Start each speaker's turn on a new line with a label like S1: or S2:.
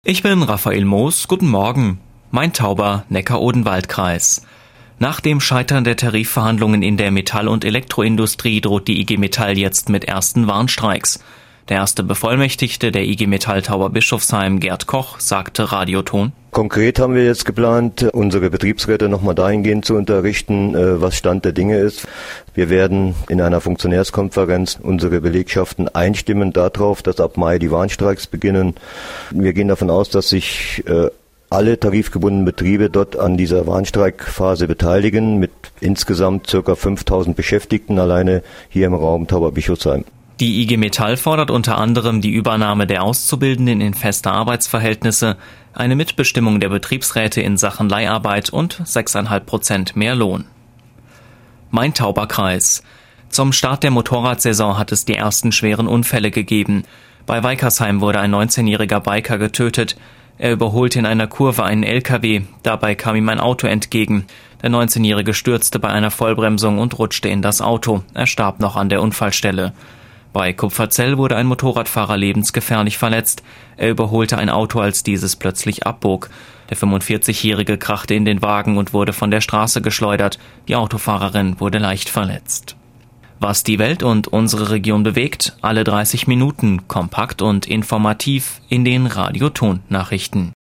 S1: Ich bin Raphael Moos, guten Morgen. Main-Tauber, Neckar-Odenwald-Kreis. Nach dem Scheitern der Tarifverhandlungen in der Metall- und Elektroindustrie droht die IG Metall jetzt mit ersten Warnstreiks. Der erste Bevollmächtigte der IG Metall Tauberbischofsheim, Gerd Koch, sagte Radioton:
S2: Konkret haben wir jetzt geplant, unsere Betriebsräte nochmal dahingehend zu unterrichten, was Stand der Dinge ist. Wir werden in einer Funktionärskonferenz unsere Belegschaften einstimmen darauf, dass ab Mai die Warnstreiks beginnen. Wir gehen davon aus, dass sich alle tarifgebundenen Betriebe dort an dieser Warnstreikphase beteiligen, mit insgesamt ca. 5.000 Beschäftigten alleine hier im Raum Tauberbischofsheim.
S1: Die IG Metall fordert unter anderem die Übernahme der Auszubildenden in feste Arbeitsverhältnisse, eine Mitbestimmung der Betriebsräte in Sachen Leiharbeit und 6,5% mehr Lohn. Main-Tauber-Kreis. Zum Start der Motorradsaison hat es die ersten schweren Unfälle gegeben. Bei Weikersheim wurde ein 19-jähriger Biker getötet. Er überholte in einer Kurve einen LKW. Dabei kam ihm ein Auto entgegen. Der 19-Jährige stürzte bei einer Vollbremsung und rutschte in das Auto. Er starb noch an der Unfallstelle. Bei Kupferzell wurde ein Motorradfahrer lebensgefährlich verletzt. Er überholte ein Auto, als dieses plötzlich abbog. Der 45-Jährige krachte in den Wagen und wurde von der Straße geschleudert. Die Autofahrerin wurde leicht verletzt. Was die Welt und unsere Region bewegt, alle 30 Minuten, kompakt und informativ in den Radioton-Nachrichten.